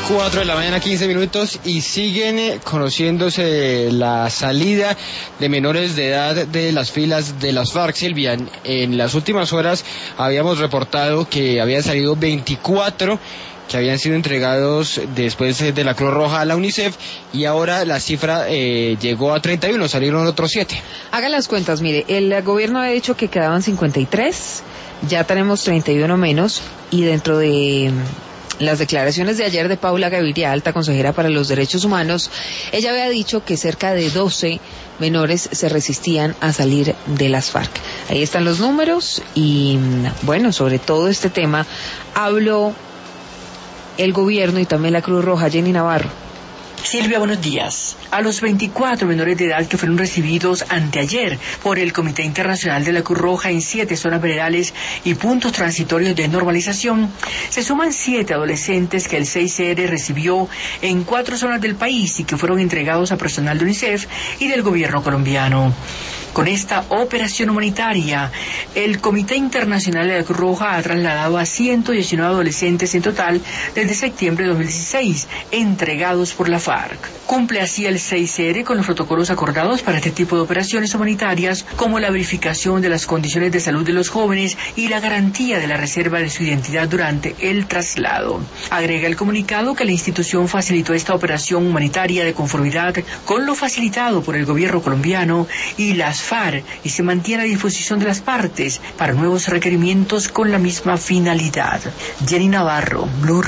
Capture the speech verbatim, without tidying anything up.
cuatro de la mañana, quince minutos, y siguen eh, conociéndose la salida de menores de edad de las filas de las FARC. Silvia, en las últimas horas habíamos reportado que habían salido veinticuatro que habían sido entregados después de la Cruz Roja a la UNICEF, y ahora la cifra eh, llegó a treinta y uno, salieron otros siete. Haga las cuentas, mire, el gobierno ha dicho que quedaban cincuenta y tres, ya tenemos treinta y uno menos, y dentro de las declaraciones de ayer de Paula Gaviria, alta consejera para los derechos humanos, ella había dicho que cerca de doce menores se resistían a salir de las FARC. Ahí están los números, y bueno, sobre todo este tema habló el gobierno y también la Cruz Roja. Jenny Navarro. Silvia, buenos días. A los veinticuatro menores de edad que fueron recibidos anteayer por el Comité Internacional de la Cruz Roja en siete zonas veredales y puntos transitorios de normalización, se suman siete adolescentes que el C I C R recibió en cuatro zonas del país y que fueron entregados a personal de UNICEF y del gobierno colombiano. Con esta operación humanitaria, el Comité Internacional de la Cruz Roja ha trasladado a ciento diecinueve adolescentes en total desde septiembre de dos mil dieciséis, entregados por la FARC. Cumple así el C I C R con los protocolos acordados para este tipo de operaciones humanitarias, como la verificación de las condiciones de salud de los jóvenes y la garantía de la reserva de su identidad durante el traslado. Agrega el comunicado que la institución facilitó esta operación humanitaria de conformidad con lo facilitado por el gobierno colombiano y las FARC, y se mantiene a disposición de las partes para nuevos requerimientos con la misma finalidad. Jenny Navarro, Blue